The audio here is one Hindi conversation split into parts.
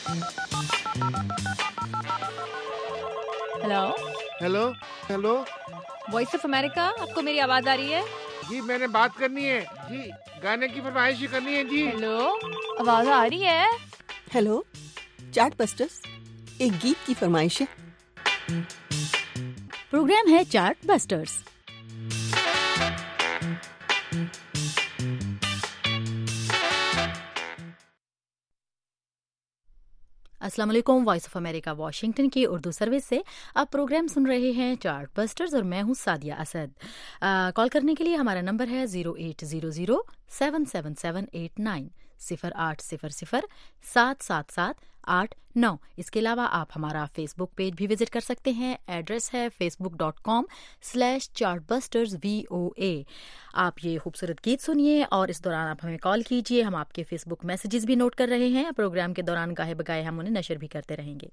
Hello hello hello voice of America, आपको मेरी आवाज आ रही है? जी, मैंने बात करनी है जी, गाने की फरमाइश करनी है जी। हेलो, आवाज आ रही है? हेलो, चार्ट बस्टर्स, एक गीत की फरमाइश है। प्रोग्राम है चार्ट बस्टर्स। अस्सलाम वालेकुम, वॉइस ऑफ अमेरिका वाशिंगटन की उर्दू सर्विस से आप प्रोग्राम सुन रहे हैं चार्ट बस्टर्स और मैं हूं सादिया असद। कॉल करने के लिए हमारा नंबर है 0800-777-89 0800-777-889। इसके अलावा आप हमारा फेसबुक पेज भी विजिट कर सकते हैं। एड्रेस है facebook.com/chartbustersvoa। आप ये खूबसूरत गीत सुनिए और इस दौरान आप हमें कॉल कीजिए। हम आपके फेसबुक मैसेजेस भी नोट कर रहे हैं। प्रोग्राम के दौरान गाहे बगाए हम उन्हें नशर भी करते रहेंगे।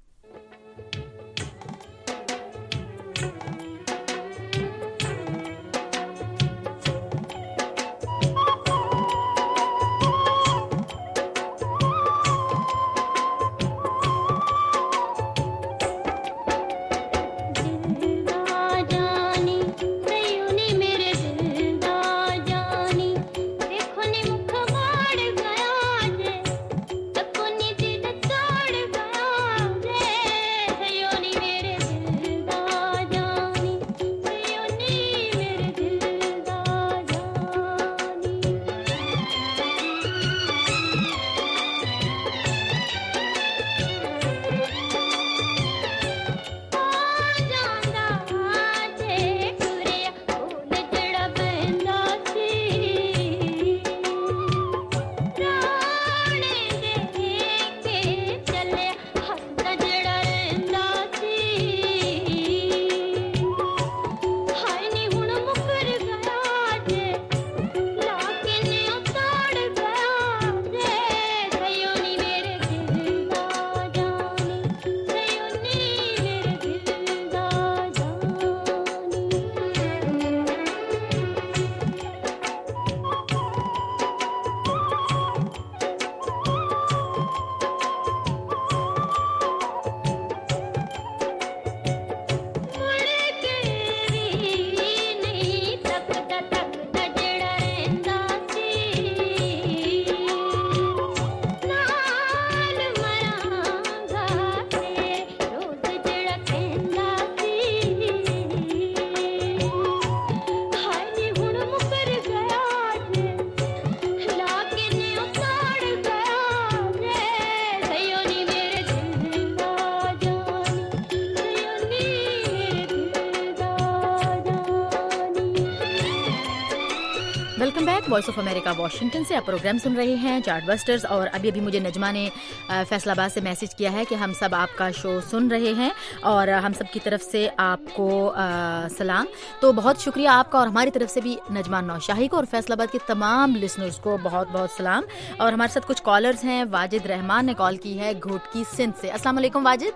Welcome back, voice of America Washington से आप प्रोग्राम सुन रहे हैं चार्ट बस्टर्स। और अभी मुझे नजमा ने फैसलाबाद से मैसेज किया है कि हम सब आपका शो सुन रहे हैं और हम सब की तरफ से आपको सलाम। तो बहुत शुक्रिया आपका और हमारी तरफ से भी नजमा नौशाही को और फैसलाबाद के तमाम लिसनर्स को बहुत बहुत सलाम। और हमारे साथ कुछ कॉलर्स हैं। वाजिद रहमान ने कॉल की है घोटकी सिंध से। अस्सलाम वालेकुम वाजिद।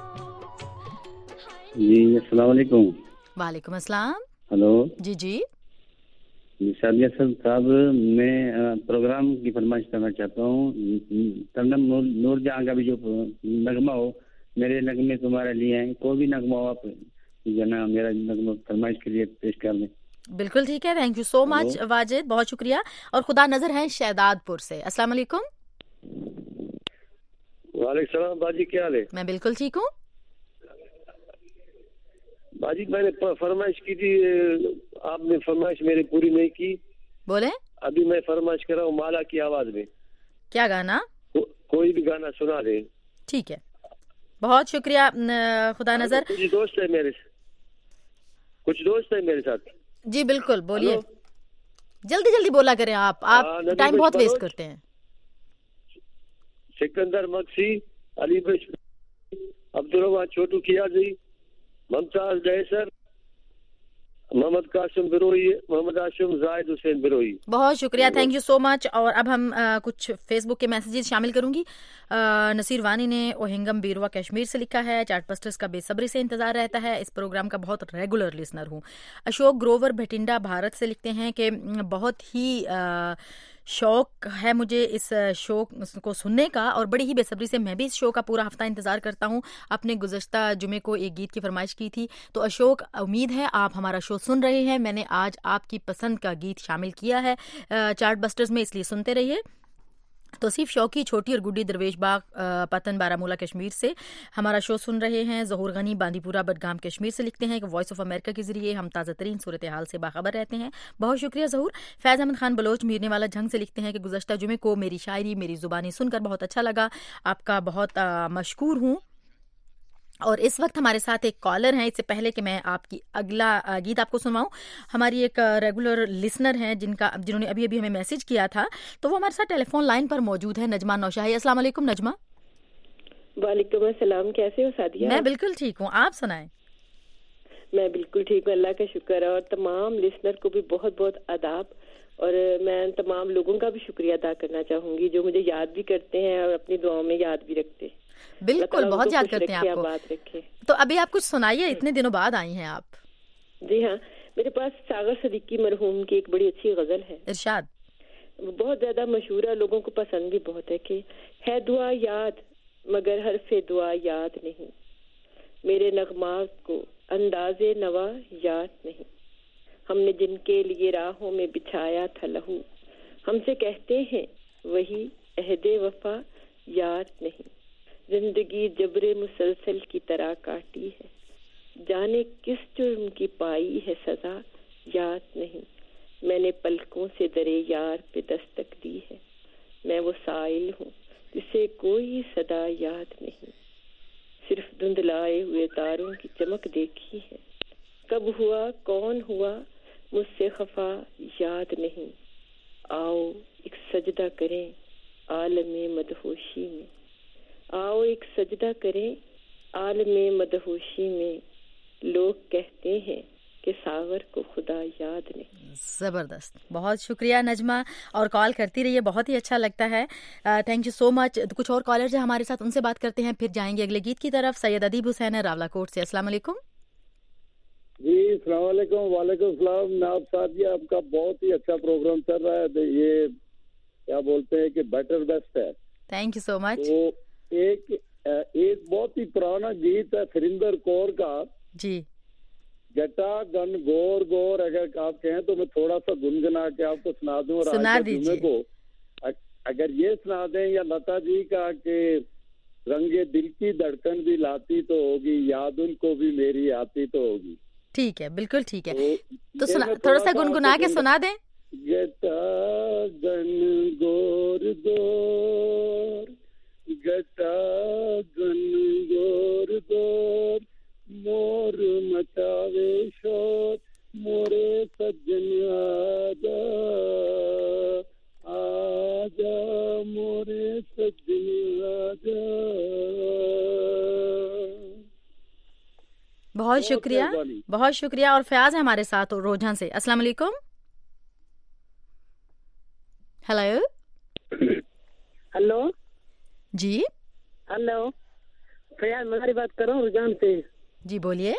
जी अस्सलाम वालेकुम। वालेकुम अस्सलाम। हेलो जी जी सादिया साहब, मैं प्रोग्राम की फरमाइश करना चाहता हूँ। तमन्ना नूर जहाँ का भी जो नगमा हो, मेरे नगमे तुम्हारे लिए हैं, कोई भी नगमा हो आप जना मेरा नगमा फरमाइश के लिए पेश कर दें। बिल्कुल ठीक है, thank you so much Wajid, बहुत शुक्रिया। और खुदा नजर है शहदादपुर से। अस्सलाम वालेकुम। वालेकुम सलाम बाजी, क्या हाल है? मैं बिल्कुल ठीक हूँ बाजी। मैंने फरमाइश की थी, आपने फरमाइश मेरी पूरी नहीं की। बोले? अभी मैं फरमाइश कर रहा हूँ माला की आवाज में। क्या गाना? कोई भी गाना सुना दे। ठीक है, बहुत शुक्रिया खुदा नजर। कुछ दोस्त है मेरे साथ। जी बिल्कुल, बोलिए। जल्दी जल्दी बोला करें आप टाइम बहुत वेस्ट करते हैं। सिकंदर मक्सी, अली बश, अब्दुल रहमान छोटू कियाजी, ममताज डैसर, मोहम्मद कासिम बिरोई, मोहम्मद आशिम, जाहिद हुसैन बिरोई। बहुत शुक्रिया, थैंक यू सो मच। और अब हम कुछ फेसबुक के मैसेजेस शामिल करूंगी। नसीर वानी ने ओहिंगम बीरवा कश्मीर से लिखा है, चार्ट बस्टर्स का बेसब्री से इंतजार रहता है, इस प्रोग्राम का बहुत रेगुलर लिसनर हूँ। अशोक ग्रोवर भटिंडा भारत से लिखते हैं कि बहुत ही शौक है मुझे इस शो को सुनने का, और बड़ी ही बेसब्री से मैं भी इस शो का पूरा हफ्ता इंतजार करता हूँ। आपने गुज़श्ता जुमे को एक गीत की फरमाइश की थी, तो अशोक, उम्मीद है आप हमारा शो सुन रहे हैं। मैंने आज आपकी पसंद का गीत शामिल किया है चार्ट बस्टर्स में, इसलिए सुनते रहिए। तो सिर्फ शौकी छोटी और गुड्डी दरवेश बाग पतन बारामूला कश्मीर से हमारा शो सुन रहे हैं। ज़हूर गनी बांदीपुरा बडगाम कश्मीर से लिखते हैं कि वॉइस ऑफ अमेरिका के जरिए हम ताज़ा तरीन सूरत हाल से बाखबर रहते हैं। बहुत शुक्रिया ज़हूर। फैज़ अहमद खान बलोच मीरने वाला झंग से लिखते हैं कि गुज़श्ता जुमे को मेरी शायरी मेरी ज़ुबानी सुनकर बहुत अच्छा लगा, आपका बहुत मशकूर हूँ। और इस वक्त हमारे साथ एक कॉलर हैं। इससे पहले कि मैं आपकी अगला गीत आपको सुनवाऊं, हमारी एक रेगुलर लिसनर हैं जिन्होंने अभी अभी हमें मैसेज किया था, तो वो हमारे साथ टेलीफोन लाइन पर मौजूद है, नजमा नौशाही। अस्सलाम वालेकुम नजमा। वालेकुम अस्सलाम, कैसे हो सादिया? मैं बिल्कुल ठीक हूँ, आप सुनाएं। मैं बिल्कुल ठीक हूँ, अल्लाह का शुक्र है। और तमाम लिसनर को भी बहुत बहुत आदाब, और मैं तमाम लोगों का भी शुक्रिया अदा करना चाहूंगी जो मुझे याद भी करते हैं और अपनी दुआओं में याद भी रखते हैं। बिल्कुल, बहुत याद करते हैं आपको। तो अभी आप कुछ सुनाइए, इतने दिनों बाद आई हैं आप। जी हाँ, मेरे पास सागर सदीकी मरहूम की एक बड़ी अच्छी गजल है, इरशाद। बहुत ज्यादा मशहूर है, लोगों को पसंद भी बहुत है कि है दुआ याद मगर हरफे दुआ याद नहीं, मेरे नगमात को अंदाजे नवा याद नहीं, हमने जिनके लिए राहों में बिछाया था लहू, हमसे कहते हैं वही अहदे वफा याद नहीं, जिंदगी जबरे मुसलसल की तरह काटी है, जाने किस जुर्म की पाई है सजा याद नहीं, मैंने पलकों से दरे यार पे दस्तक दी है, मैं वो साइल हूँ जिसे कोई सदा याद नहीं, सिर्फ धुंधलाए हुए तारों की चमक देखी है, कब हुआ कौन हुआ मुझसे खफा याद नहीं, आओ एक सजदा करें आलमे मदहोशी में, आओ एक सजदा करें आलमे मदहोशी में, लोग कहते हैं कि सागर को खुदा याद नहीं। जबरदस्त, बहुत शुक्रिया नजमा, और कॉल करती रहिए, बहुत ही अच्छा लगता है। Thank you so much. कुछ और कॉलर्स हैं हमारे साथ, उनसे बात करते हैं, फिर जाएंगे अगले गीत की तरफ। सैयद अदीब हुसैन है रावलाकोट से। अस्सलाम वालेकुम। जी अस्सलाम वालेकुम। वालेकुम सलाम। नाब सादिया, आपका बहुत ही अच्छा प्रोग्राम चल रहा है, ये क्या बोलते हैं कि बेटर बेस्ट है। Thank you so much. तो एक बहुत ही पुराना गीत है सुरिंदर कौर का, जी, जटा गन गोर गोर, अगर आप कहें तो मैं थोड़ा सा गुनगुना के आपको सुना दूं। और सुना दीजिए को अगर ये सुना दें, या लता जी का कि रंगे दिल की धड़कन भी लाती तो होगी, याद उनको भी मेरी आती तो होगी। ठीक है, बिल्कुल ठीक है, तो थोड़ा सा गुनगुना के सुना दें। जटा गन गोर गोर, जटा गन गोर गोर, मोर मचावे शोर, मोरे सज्जन आजा आजा, मोरे सज्जन आजा। बहुत शुक्रिया, बहुत शुक्रिया। और फयाज है हमारे साथ और रोजान से। अस्सलाम वालेकुम। हेलो हेलो जी, हेलो, फयाज मजारी बात कर रहा हूँ रुझान से। जी बोलिए।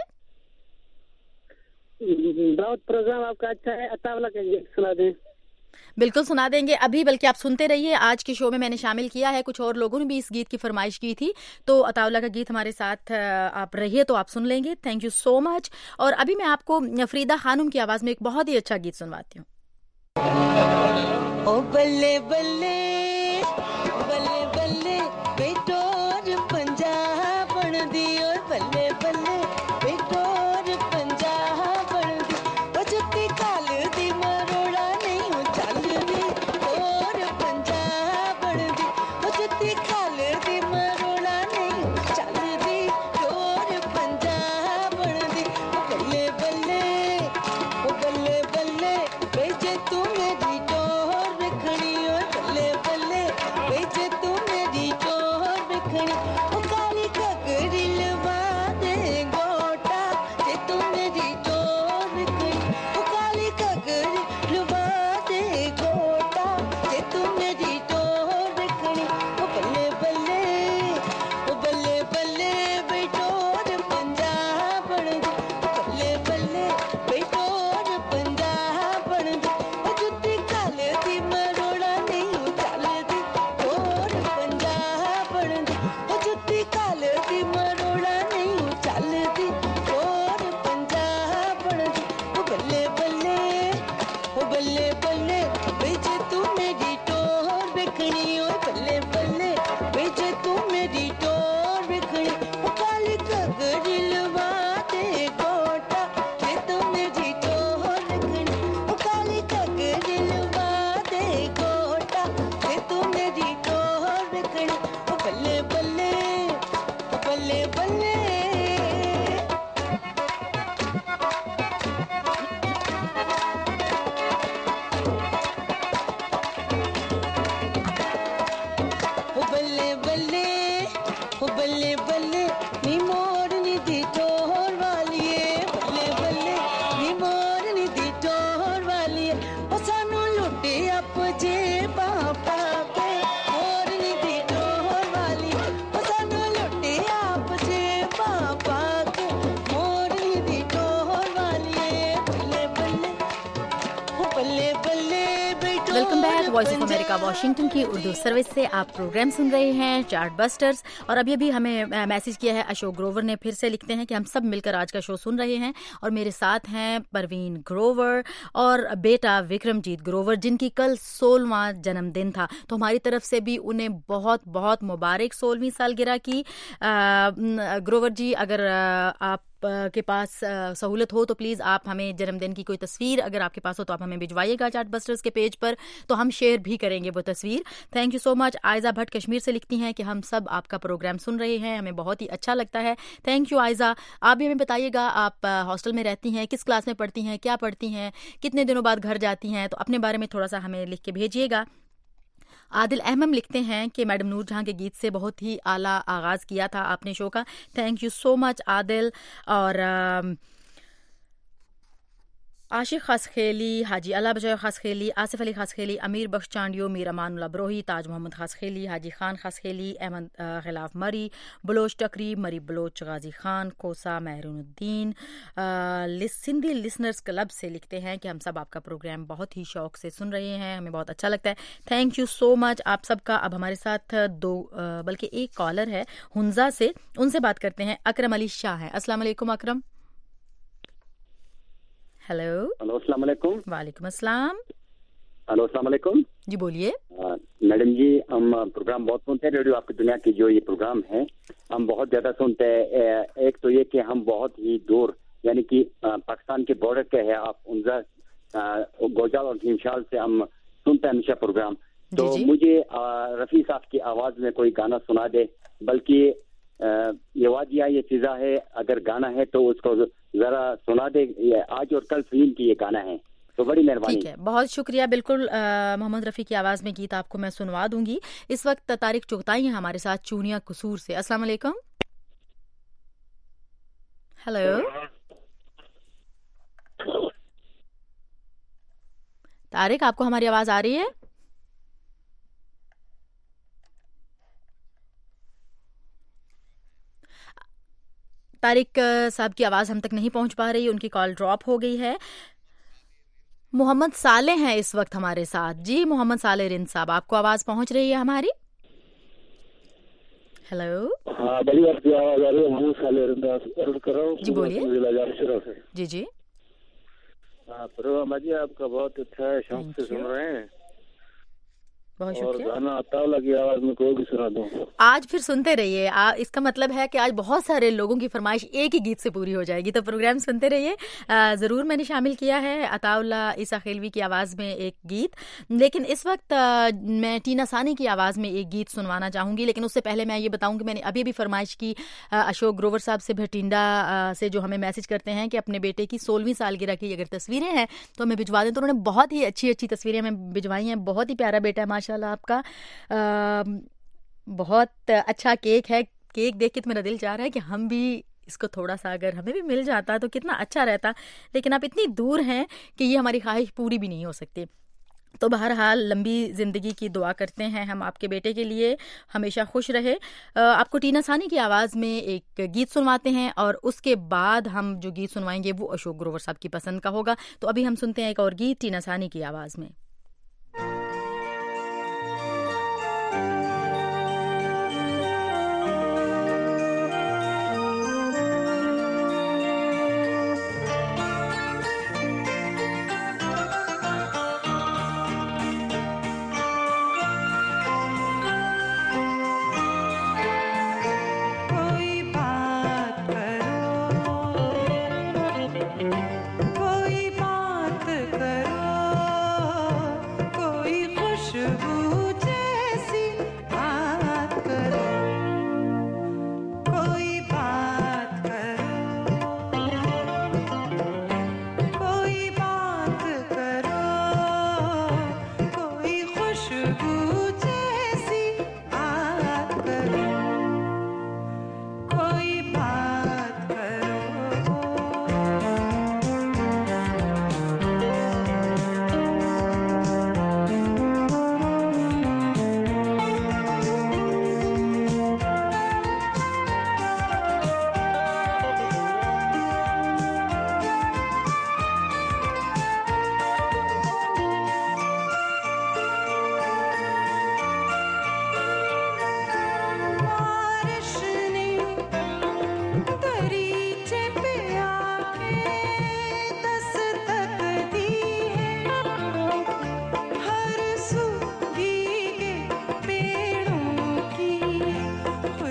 बहुत प्रोग्राम आपका अच्छा है, अतावला का सुना दें। बिल्कुल सुना देंगे अभी, बल्कि आप सुनते रहिए। आज के शो में मैंने शामिल किया है, कुछ और लोगों ने भी इस गीत की फरमाइश की थी, तो अतावला का गीत हमारे साथ आप रहिए तो आप सुन लेंगे। Thank you so much. और अभी मैं आपको फरीदा खानम की आवाज में एक बहुत ही अच्छा गीत सुनवाती हूँ। ओ बल्ले बल्ले बल्ले बल्ले बेटोर पंजाब बन दी, और बल्ले बल्ले बेटोर पंजाब बन दी, ओ जुत्ती काल दी मरोड़ा नहीं हो चल दी, और पंजाब बन दी, ओ जुत्ती काल दी मरोड़ा नहीं हो चल दी, और पंजाब बन दी, ओ बल्ले बल्ले ओ बल्ले बल्ले बेजे तू मेरी टोर रखनी, और बल्ले बल्ले बेजे तू मेरी टोर रखनी, ओ काली ककड़ी लवा दे गोटा जे तू मेरी टोर रखनी, ओ काली ककड़ी लवा दे गोटा जे तू मेरी टोर रखनी, ओ बल्ले बल्ले ओ बल्ले बल्ले बेटोर पंजाब बन दी, ओ बल्ले बल्ले बेटोर पंजाब बन दी, ओ जुत्ती काल दी मरोड़ा जुत्ती कालदी मरोड़ा नहीं चलदी और पंजाब बनदी ओ बल्ले बल्ले ओ बल्ले बल्ले बेजे तू मेरी टोर बिकनी ओ बल्ले बल्ले बेजे तू मेरी टोर बिकनी ओ काली घगरी लवा दे गोटा के तू मेरी टोर बिकनी ओ काली घगरी लवा दे गोटा के तू मेरी टोर बिकनी ओ बल्ले बल्ले ओ बल्ले बल्ले ओ बल्ले बल्ले ओ बल्ले बल्ले नी मोरनी दी टोर वालिए बल्ले बल्ले नी मोरनी दी टोर वालिए ओ सानू लुटे अप जे बापा पे मोरनी दी टोर वालिए ओ सानू लुटे अप जे बापा के मोरनी दी टोर वालिए बल्ले बल्ले ओ बल्ले बल्ले welcome back voice of America Washington की उर्दू सर्विस से आप प्रोग्राम सुन रहे हैं चार्ट बस्टर्स। और अभी अभी हमें मैसेज किया है अशोक ग्रोवर ने, फिर से लिखते हैं कि हम सब मिलकर आज का शो सुन रहे हैं और मेरे साथ हैं परवीन ग्रोवर और बेटा विक्रमजीत ग्रोवर जिनकी कल 16वां जन्मदिन था, तो हमारी तरफ से भी उन्हें बहुत बहुत मुबारक 16वीं सालगिरह की। ग्रोवर जी, अगर आप के पास सहूलत हो तो प्लीज़ आप हमें जन्मदिन की कोई तस्वीर अगर आपके पास हो तो आप हमें भिजवाइएगा चार्ट बस्टर्स के पेज पर, तो हम शेयर भी करेंगे वो तस्वीर। Thank you so much. Aiza Bhatt Kashmir से लिखती हैं कि हम सब आपका प्रोग्राम सुन रहे हैं, हमें बहुत ही अच्छा लगता है। Thank you Aiza. आप भी हमें बताइएगा आप हॉस्टल में रहती हैं, किस क्लास में पढ़ती हैं, क्या पढ़ती हैं, कितने दिनों बाद घर जाती हैं, तो अपने बारे में थोड़ा सा हमें लिख के भेजिएगा। आदिल अहमद लिखते हैं कि मैडम नूर जहां के गीत से बहुत ही आला आगाज किया था आपने शो का। Thank you so much Adil. और आशिक खासखेली, हाजी अला बजय खासखेली, आसिफ अली खासखेली, अमीर बख्श चांडियो, मीर अमान बरोही, ताज मोहम्मद खासखेली, हाजी खान खासखेली, अहमद खिलाफ मरी, बलोच टकरी, मरी बलोच, गाजी खान, कोसा, महरूनुद्दीन सिंधी लिसनर्स क्लब से लिखते हैं कि हम सब आपका प्रोग्राम बहुत ही शौक से सुन रहे हैं, हमें बहुत अच्छा लगता है। थैंक यू सो मच आप सबका। अब हमारे साथ बल्कि एक कॉलर है हुंजा से, उनसे बात करते हैं। अकरम अली शाह है। अस्सलाम वालेकुम अकरम। हेलो अस्सलाम वालेकुम। वालेकुम अस्सलाम। हेलो अस्सलाम वालेकुम जी बोलिए। मैडम जी, हम प्रोग्राम बहुत सुनते हैं, रेडियो आपकी दुनिया की जो ये प्रोग्राम है हम बहुत ज्यादा सुनते हैं। एक तो ये कि हम बहुत ही दूर यानी कि पाकिस्तान के बॉर्डर के है आप उनजा गोजाल और भीमशाल से हम सुनते हैं हमेशा प्रोग्राम। तो मुझे रफी साहब की आवाज में कोई गाना सुना दे, बल्कि ये वादिया ये फिजा है, अगर गाना है तो उसको जरा सुना दे। आज और कल फिल्म की ये गाना है, तो बड़ी मेहरबानी। ठीक है, बहुत शुक्रिया। बिल्कुल मोहम्मद रफ़ी की आवाज़ में गीत आपको मैं सुनवा दूंगी। इस वक्त तारिक चुगताई हैं हमारे साथ चूनिया कसूर से। अस्सलाम वालेकुम। हेलो तारिक, आपको हमारी आवाज़ आ रही है? तारिक साहब की आवाज़ हम तक नहीं पहुंच पा रही, उनकी कॉल ड्रॉप हो गई है। मोहम्मद साले हैं इस वक्त हमारे साथ। जी मोहम्मद साले रिंद साहब, आपको आवाज़ पहुंच रही है हमारी? हेलो। हाँ बड़ी आपकी आवाज़ आ रही है। मोहम्मद साले रिंद अर्ज कर रहा हूँ जी, बोलिए। जी जी प्रोग्राम जी आपका बहुत अच्छा है, शौक से सुन रहे हैं। बहुत और शुक्रिया। गाना अताउल्लाह की आवाज में कोई भी सुना दूं। आज फिर सुनते रहिए। इसका मतलब है कि आज बहुत सारे लोगों की फरमाइश एक ही गीत से पूरी हो जाएगी, तो प्रोग्राम सुनते रहिए। ज़रूर मैंने शामिल किया है अताउल्लाह ईसा खेलवी की आवाज़ में एक गीत, लेकिन इस वक्त मैं टीना सानी की आवाज़ में एक गीत सुनवाना चाहूँगी। लेकिन उससे पहले मैं ये बताऊँ कि मैंने अभी अभी फरमाइश की अशोक ग्रोवर साहब से, भटिंडा से, जो हमें मैसेज करते हैं कि अपने बेटे की 16वीं सालगिरह की अगर तस्वीरें हैं तो हमें भिजवा दें। तो उन्होंने बहुत ही अच्छी अच्छी तस्वीरें हमें भिजवाई हैं। बहुत ही प्यारा बेटा है माशाल्लाह आपका। बहुत अच्छा केक है। केक देख के तो मेरा दिल चाह रहा है कि हम भी इसको थोड़ा सा अगर हमें भी मिल जाता तो कितना अच्छा रहता, लेकिन आप इतनी दूर हैं कि ये हमारी ख्वाहिश पूरी भी नहीं हो सकती। तो बहरहाल लंबी ज़िंदगी की दुआ करते हैं हम आपके बेटे के लिए, हमेशा खुश रहे। आपको टीना सानी की आवाज़ में एक गीत सुनवाते हैं और उसके बाद हम जो गीत सुनवाएंगे वो अशोक ग्रोवर साहब की पसंद का होगा। तो अभी हम सुनते हैं एक और गीत टीना सानी की आवाज़ में।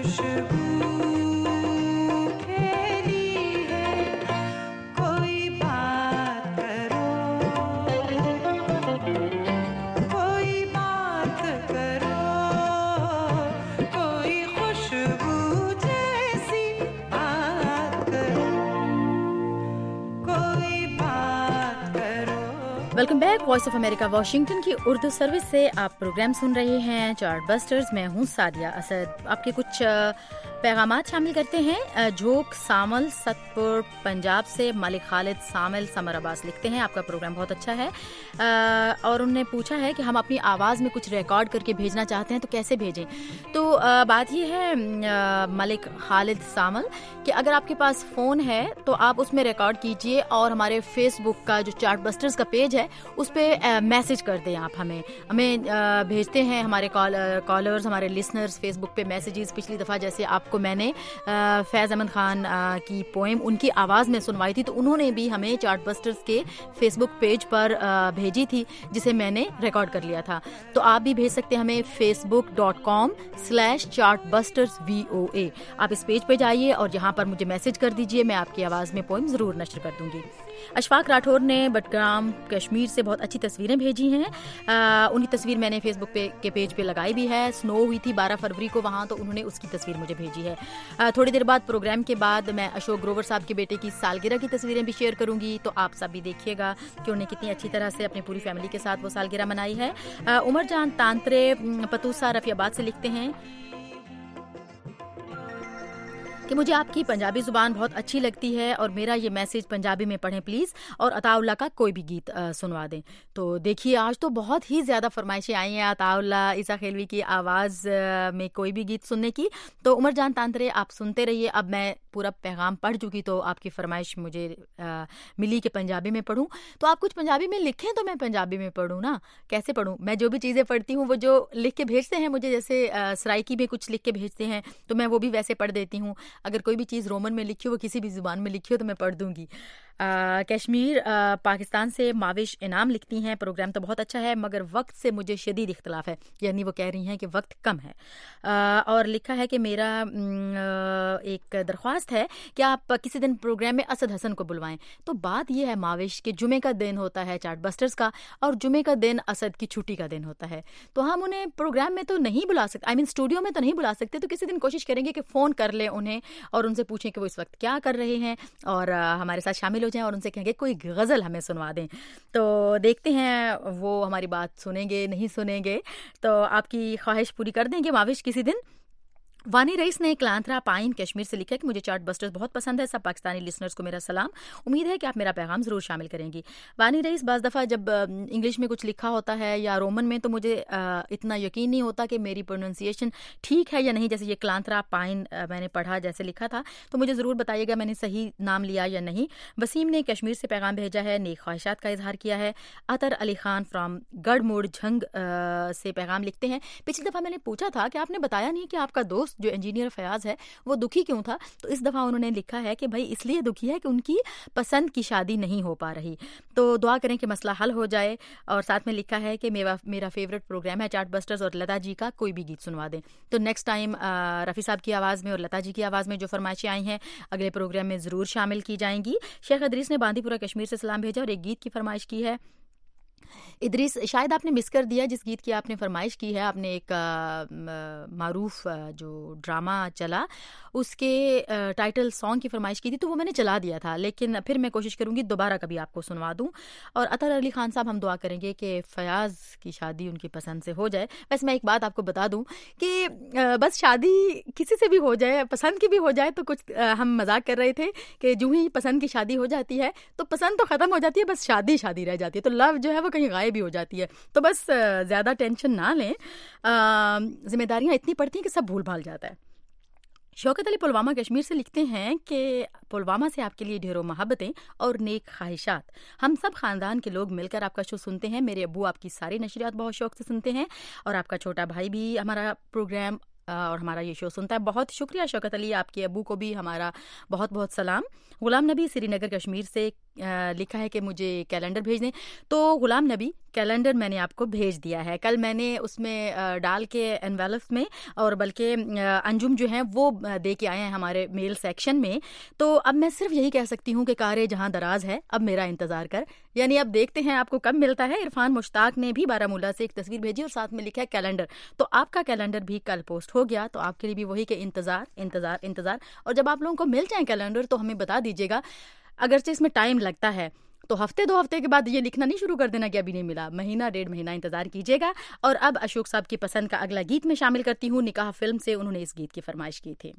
Welcome back. Voice of America Washington की उर्दू सर्विस से आप प्रोग्राम सुन रहे हैं चार्ट बस्टर्स। मैं हूं सादिया असद। आपके कुछ पैगामात शामिल करते हैं। झोंक सामल सतपुर पंजाब से मलिक खालिद सामिल समर अब्बास लिखते हैं, आपका प्रोग्राम बहुत अच्छा है और उन्होंने पूछा है कि हम अपनी आवाज़ में कुछ रिकॉर्ड करके भेजना चाहते हैं तो कैसे भेजें। तो बात यह है मलिक खालिद सामिल कि अगर आपके पास फ़ोन है तो आप उसमें रिकॉर्ड कीजिए और हमारे फेसबुक का जो चार्ट बस्टर्स का पेज है उस पर मैसेज कर दें। आप हमें भेजते हैं हमारे कॉलर्स, हमारे लिसनर्स फेसबुक पे मैसेजेस। पिछली दफ़ा जैसे आपको मैंने फैज़ अहमद खान की पोएम उनकी आवाज़ में सुनवाई थी, तो उन्होंने भी हमें चार्ट बस्टर्स के फेसबुक पेज पर भेजी थी जिसे मैंने रिकॉर्ड कर लिया था। तो आप भी भेज सकते हैं हमें facebook.com/chartbustersvoa। आप इस पेज पे जाइए और यहाँ पर मुझे मैसेज कर दीजिए, मैं आपकी आवाज़ में पोएम ज़रूर नशर कर दूँगी। अशफाक राठौर ने बडगाम कश्मीर से बहुत अच्छी तस्वीरें भेजी हैं। उनकी तस्वीर मैंने फेसबुक के पेज पे लगाई भी है। स्नो हुई थी 12 फरवरी को वहाँ, तो उन्होंने उसकी तस्वीर मुझे भेजी है। थोड़ी देर बाद प्रोग्राम के बाद मैं अशोक ग्रोवर साहब के बेटे की सालगिरह की तस्वीरें भी शेयर करूंगी, तो आप सब भी देखिएगा कि उन्हें कितनी अच्छी तरह से अपनी पूरी फैमिली के साथ वो सालगिरह मनाई है। उमर जान तांत्रे पतूसा रफियाबाद से लिखते हैं कि मुझे आपकी पंजाबी ज़ुबान बहुत अच्छी लगती है और मेरा ये मैसेज पंजाबी में पढ़ें प्लीज़, और अताउल्ला का कोई भी गीत सुनवा दें। तो देखिए आज तो बहुत ही ज़्यादा फरमाइशें आई हैं अताउल्ला ईसा खेलवी की आवाज़ में कोई भी गीत सुनने की। तो उमर जान तांत्रे आप सुनते रहिए। अब मैं पूरा पैगाम पढ़ चुकी तो आपकी फरमाइश मुझे मिली कि पंजाबी में पढ़ूँ, तो आप कुछ पंजाबी में लिखें तो मैं पंजाबी में पढ़ूँ ना। कैसे पढ़ूँ? मैं जो भी चीज़ें पढ़ती हूँ वो जो लिख के भेजते हैं मुझे, जैसे सराइकी में कुछ लिख के भेजते हैं तो मैं वो भी वैसे पढ़ देती हूँ। अगर कोई भी चीज़ रोमन में लिखी हो, वो किसी भी ज़ुबान में लिखी हो तो मैं पढ़ दूंगी। कश्मीर पाकिस्तान से माविश इनाम लिखती हैं, प्रोग्राम तो बहुत अच्छा है मगर वक्त से मुझे शदीद इख्तलाफ है, यानी वो कह रही हैं कि वक्त कम है। और लिखा है कि मेरा एक दरख्वास्त है कि आप किसी दिन प्रोग्राम में असद हसन को बुलवाएं। तो बात यह है माविश कि जुमे का दिन होता है चार्ट बस्टर्स का और जुमे का दिन असद की छुट्टी का दिन होता है, तो हम उन्हें प्रोग्राम में तो नहीं बुला सकते, आई मीन स्टूडियो में तो नहीं बुला सकते। तो किसी दिन कोशिश करेंगे कि फ़ोन कर लें उन्हें और उनसे पूछें कि वो इस वक्त क्या कर रहे हैं और हमारे साथ शामिल हो जाएं और उनसे कहेंगे कोई गज़ल हमें सुनवा दें। तो देखते हैं वो हमारी बात सुनेंगे नहीं सुनेंगे, तो आपकी ख्वाहिश पूरी कर देंगे माविश किसी दिन। वानी रईस ने क्लांतरा पाइन कश्मीर से लिखा है कि मुझे चार्ट बस्टर्स बहुत पसंद है, सब पाकिस्तानी लिसनर्स को मेरा सलाम, उम्मीद है कि आप मेरा पैगाम ज़रूर शामिल करेंगी। वानी रईस, बाज़ दफ़ा जब इंग्लिश में कुछ लिखा होता है या रोमन में तो मुझे इतना यकीन नहीं होता कि मेरी प्रोनाउंसिएशन ठीक है या नहीं। जैसे ये क्लांतरा पाइन मैंने पढ़ा जैसे लिखा था, तो मुझे ज़रूर बताइएगा मैंने सही नाम लिया या नहीं। वसीम ने कश्मीर से पैगाम भेजा है, नेक ख्वाहिशात का इजहार किया है। अतर अली खान फ्राम गढ़मुड़ झंग से पैगाम लिखते हैं, पिछली दफ़ा मैंने पूछा था कि आपने बताया नहीं कि आपका दोस्त जो इंजीनियर फयाज है वो दुखी क्यों था, तो इस दफ़ा उन्होंने लिखा है कि भाई इसलिए दुखी है कि उनकी पसंद की शादी नहीं हो पा रही, तो दुआ करें कि मसला हल हो जाए। और साथ में लिखा है कि मेरा फेवरेट प्रोग्राम है चार्ट बस्टर्स और लता जी का कोई भी गीत सुनवा दें। तो नेक्स्ट टाइम रफ़ी साहब की आवाज़ में और लता जी की आवाज़ में जो फरमाइशें आई हैं अगले प्रोग्राम में ज़रूर शामिल की जाएंगी। शेख इदरीस ने बांदीपुरा कश्मीर से सलाम भेजा और एक गीत की फरमाइश की है। इदरीस, शायद आपने मिस कर दिया जिस गीत की आपने फरमाइश की है। आपने एक मारूफ जो ड्रामा चला उसके टाइटल सॉन्ग की फरमाइश की थी, तो वो मैंने चला दिया था, लेकिन फिर मैं कोशिश करूंगी दोबारा कभी आपको सुनवा दूं। और अतर अली खान साहब, हम दुआ करेंगे कि फयाज की शादी उनकी पसंद से हो जाए। वैसे मैं एक बात आपको बता दूं कि बस शादी किसी से भी हो जाए, पसंद की भी हो जाए, तो कुछ हम मजाक कर रहे थे कि जो ही पसंद की शादी हो जाती है तो पसंद तो ख़त्म हो जाती है, बस शादी रह जाती है, तो लव जो है वो कहीं गायब भी हो जाती है। तो बस ज़्यादा टेंशन ना लें, जिम्मेदारियां इतनी पड़ती हैं कि सब भूल भाल जाता है। शौकत अली पुलवामा कश्मीर से लिखते हैं कि पुलवामा से आपके लिए ढेरों मोहब्बतें और नेक ख्वाहिशात। हम सब खानदान के लोग मिलकर आपका शो सुनते हैं। मेरे अब्बू आपकी सारी नशरियात बहुत शौक से सुनते हैं और आपका छोटा भाई भी हमारा प्रोग्राम और हमारा ये शो सुनता है। बहुत शुक्रिया शौकत अली, आपके अब्बू को भी हमारा बहुत बहुत सलाम। गुलाम नबी श्रीनगर कश्मीर से लिखा है कि मुझे कैलेंडर भेज दें। तो गुलाम नबी, कैलेंडर मैंने आपको भेज दिया है। कल मैंने उसमें डाल के एनवेलप में, और बल्कि अंजुम जो हैं वो दे के आए हैं हमारे मेल सेक्शन में। तो अब मैं सिर्फ यही कह सकती हूँ कि कारे जहाँ दराज है अब मेरा इंतजार कर, यानी अब देखते हैं आपको कब मिलता है। इरफान मुश्ताक ने भी बारामूला से एक तस्वीर भेजी और साथ में लिखा है कैलेंडर। तो आपका कैलेंडर भी कल पोस्ट हो गया, तो आपके लिए भी वही कि इंतजार इंतजार इंतजार। और जब आप लोगों को मिल जाए कैलेंडर तो हमें बता दीजिएगा, अगरचे इसमें टाइम लगता है तो हफ्ते 2 हफ्ते के बाद ये लिखना नहीं शुरू कर देना कि अभी नहीं मिला, महीना 1.5 महीना इंतजार कीजिएगा। और अब अशोक साहब की पसंद का अगला गीत में शामिल करती हूँ। निकाह फिल्म से उन्होंने इस गीत की फरमाइश की थी।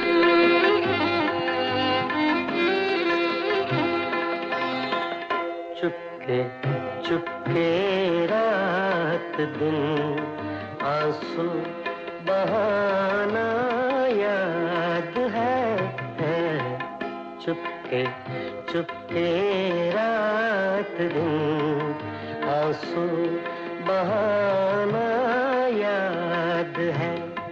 चुपके चुपके रात दिन आंसू बहाना याद है। चुपके चुपके रात दिन आंसू बहाना याद है।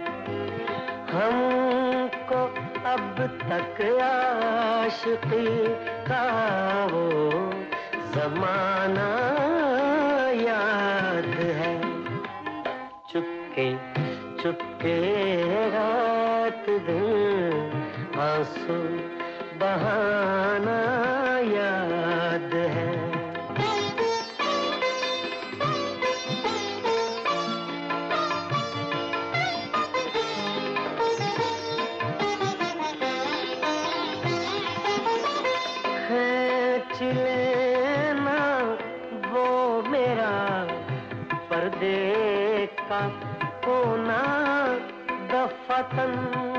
हमको अब तक आशिकी का वो ज़माना याद है। चुपके चुपके रात दिन आंसू बहाना याद है। खींच लेना वो मेरा पर्दे का कोना दफतन,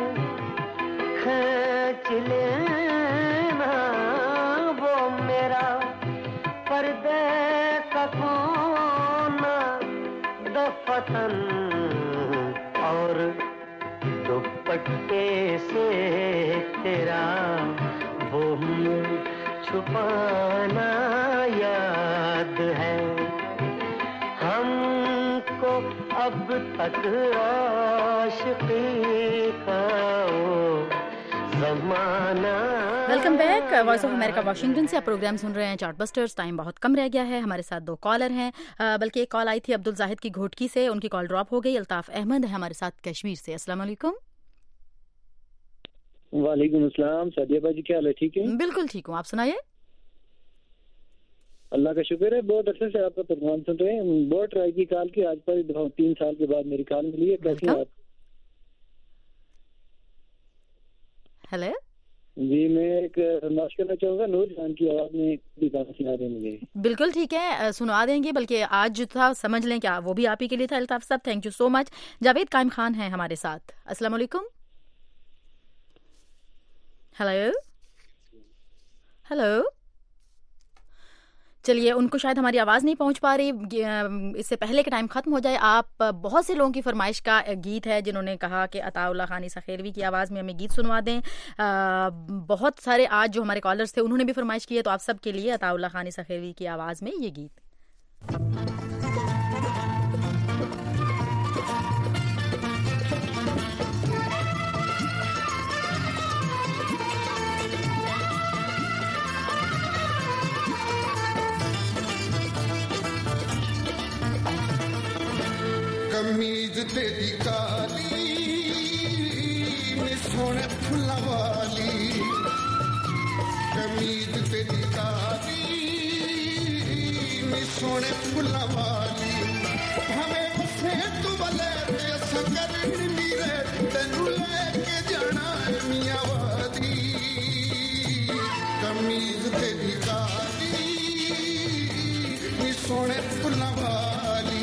खींच लेना वो मेरा पर्दे का कोना दफतन, और दुपट्टे से तेरा वो मुँह छुपाना याद है। हमको अब तक आशिकी का ज़माना। Welcome back, voice of America Washington से आप प्रोग्राम सुन रहे हैं चार्ट बस्टर्स। टाइम बहुत कम रह गया है, हमारे साथ 2 कॉलर हैं, बल्कि एक कॉल आई थी अब्दुल जाहिद की घोटकी से, उनकी कॉल ड्रॉप हो गई। अल्ताफ अहमद है हमारे साथ कश्मीर से। अस्सलाम वालेकुम। वालेकुम अस्सलाम। सादिया बाजी क्या हाल है? ठीक है, बिल्कुल ठीक हूँ, आप सुनाइए। अल्लाह का शुक्र है, बहुत अच्छे से आपका प्रोग्राम सुन रहे हैं। बहुत ट्राई की कॉल की, आज पर 3 साल के बाद मेरी कॉल मिली है। कैसी हैं आप? हेलो जी, मैं एक फरमाइश करना चाहूँगा, नूर जान की आवाज़ में भी गाना सुना दें मुझे। बिल्कुल ठीक है, सुना देंगे। बल्कि आज जो था समझ लें क्या वो भी आप ही के लिए था। अल्ताफ साहब thank you so much. Javed Qayyum Khan है हमारे साथ। अस्सलाम वालेकुम। हेलो हेलो, चलिए उनको शायद हमारी आवाज़ नहीं पहुंच पा रही, इससे पहले कि टाइम ख़त्म हो जाए। आप बहुत से लोगों की फरमाइश का गीत है जिन्होंने कहा कि अताउल्ला खानी सखेरवी की आवाज़ में हमें गीत सुनवा दें। बहुत सारे आज जो हमारे कॉलर्स थे उन्होंने भी फरमाइश की है, तो आप सब के लिए अताउल्ला खानी सखेरवी की आवाज़ में ये गीत। कमीज तेरी काली नी सोने फुल्ला वाली, कमीज तेरी काली नी सोने फुल्ला वाली, हमें उसे तू बले सकर नीरे तेनू लेके जाना मियां वादी। कमीज तेरी काली नी सोने फुल्ला वाली,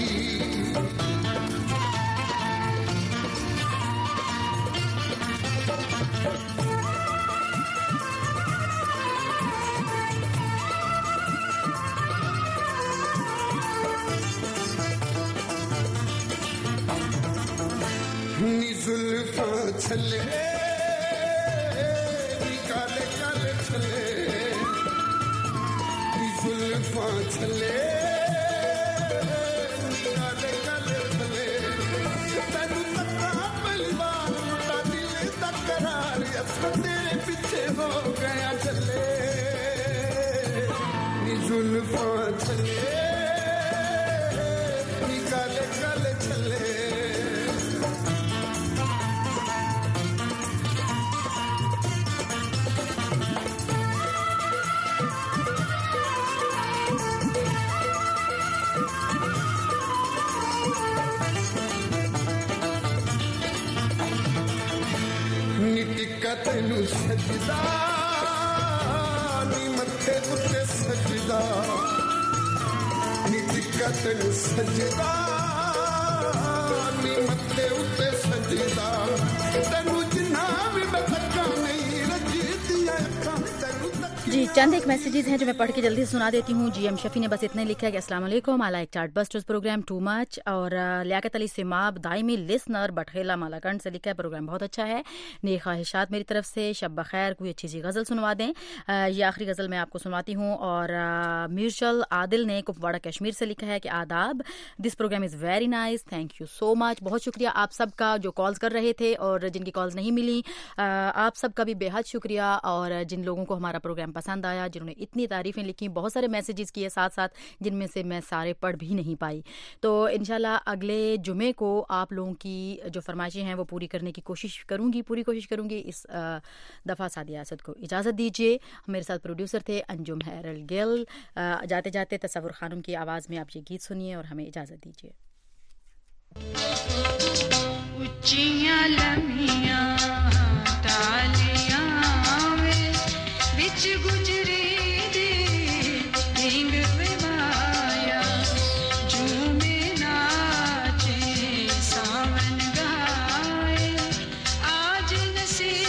जुल्फा छले काले काले छले, जुल्फा छले काले काले छले, तेनू तका पहलवान मुंडा दिल दा करार, तेरे पीछे हो गया चले। जुल्फा छले नी काले काले छले तेनू सजदा नी मथे उत्ते सजदा नी टिक्का तेनू सजदा नी मथे उत्ते सजदा तेनू जिन्ना भी बतका नहीं रजदियां अखां तेनू जी चंद एक मैसेजेस हैं जो मैं पढ़ के जल्दी से सुना देती हूँ। GM शफी ने बस इतना लिखा है कि अस्सलाम वालेकुम, I like chart busters program too much. और लियाकत अली सिमाब दायमी लिसनर बठेला मालाकंड से लिखा है प्रोग्राम बहुत अच्छा है, नेक ख्वाहिशात मेरी तरफ से, शब बखैर, कोई अच्छी सी गज़ल सुनवा दें। ये आखिरी गज़ल मैं आपको सुनवाती हूँ। और मीरशल आदिल ने कुपवाड़ा कश्मीर से लिखा है कि आदाब, this program is very nice, thank you so much. बहुत शुक्रिया आप सबका जो कॉल्स कर रहे थे और जिनकी कॉल्स नहीं मिली, आप सबका भी बेहद शुक्रिया। और जिन लोगों को हमारा प्रोग्राम पसंद आया, जिन्होंने इतनी तारीफें लिखी, बहुत सारे मैसेजेस किए साथ साथ, जिनमें से मैं सारे पढ़ भी नहीं पाई। तो इंशाल्लाह अगले जुमे को आप लोगों की जो फरमाइशें हैं वो पूरी करने की कोशिश करूंगी, पूरी कोशिश करूंगी। इस दफ़ा सादिया असद को इजाज़त दीजिए। मेरे साथ प्रोड्यूसर थे अंजुम हैरल गिल। जाते जाते तसव्वुर खानम की आवाज़ में आप ये गीत सुनिए और हमें इजाज़त दीजिए। उच्चियां लम्हियां तालियां विच गुजरे दे ढींग में माया झूमे नाचे सावन गाए आज नसीब